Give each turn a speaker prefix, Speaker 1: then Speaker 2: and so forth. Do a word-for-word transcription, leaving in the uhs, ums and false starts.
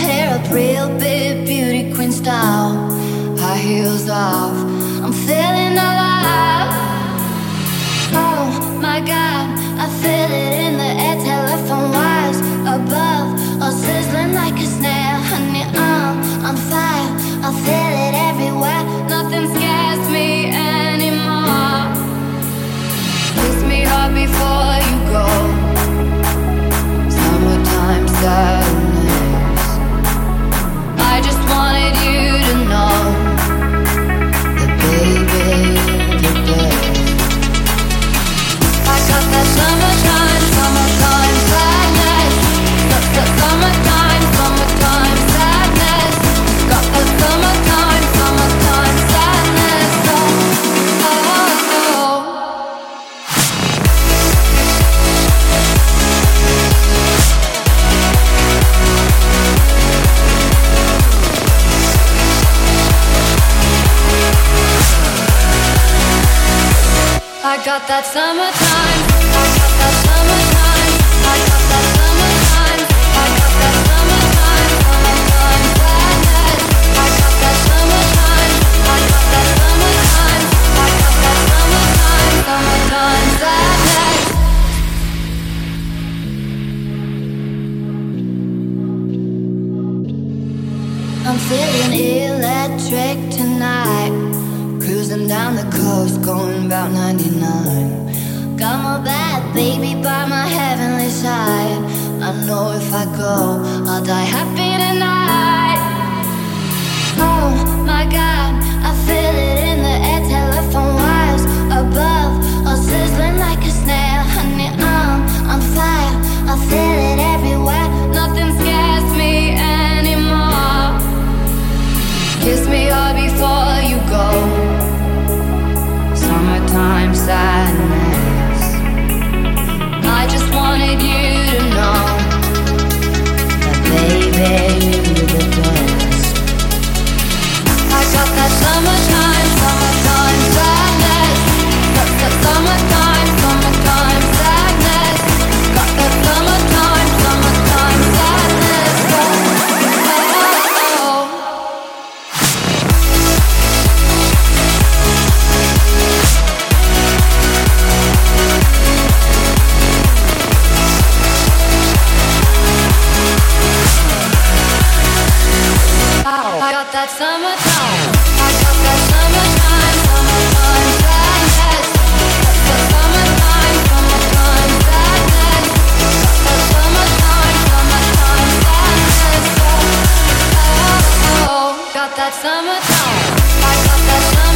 Speaker 1: hair up real big, beauty queen style. High heels off, I'm feeling alive. Oh my God, I feel it in the air. Telephone wires above, all sizzling like a snare. Honey, I'm on fire, I feel it everywhere. Nothing scares me anymore. Kiss me hard before you go. Summertime sadness. I just wanted you to know that baby, the best. I got that summertime, summertime sadness. That's the summertime, summertime sadness. Got the summertime, summertime sadness. Oh, oh, oh. I got that summertime, I got that summertime, I got that summertime, I got that summertime, summertime sadness. I got that summertime, I got that summertime, I got that summertime, summertime sadness. I'm feeling electric tonight. Cruising down the coast, going about ninety-nine. Got my bad baby by my heavenly side. I know if I go, I'll die happy tonight. Oh my God, I feel it in the air. Telephone wires above, all sizzling like a snare. Honey, I'm on fire, I feel it everywhere. Nothing scares me anymore. Kiss me hard before you go. Summertime sadness. I just wanted you to know that baby, you're the best. I got that summertime, summertime sadness. That's the summertime, summertime sadness. Got that summertime, summertime sadness. Oh, oh, oh. I got that summertime, I got that summertime, summertime sadness. That's the summertime, summertime sadness. Got that summertime, summertime sadness. Oh, oh, oh. Got that summertime, I got that summertime.